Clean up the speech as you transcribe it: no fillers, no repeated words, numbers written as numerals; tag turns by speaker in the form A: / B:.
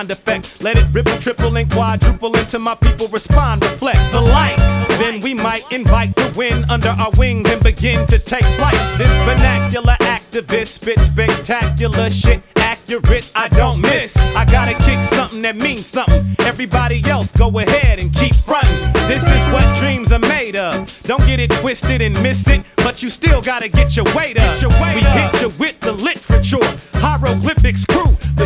A: sound effect. Let it ripple, triple, and quadruple until my people respond, reflect the light. Then we might invite the wind under our wings and begin to take flight. This vernacular activist spit spectacular shit, accurate, I don't miss. I gotta kick something that means something. Everybody else go ahead and keep frontin'. This is what dreams are made of. Don't get it twisted and miss it, but you still gotta get your weight up. We hit you with the literature, hieroglyphics crew.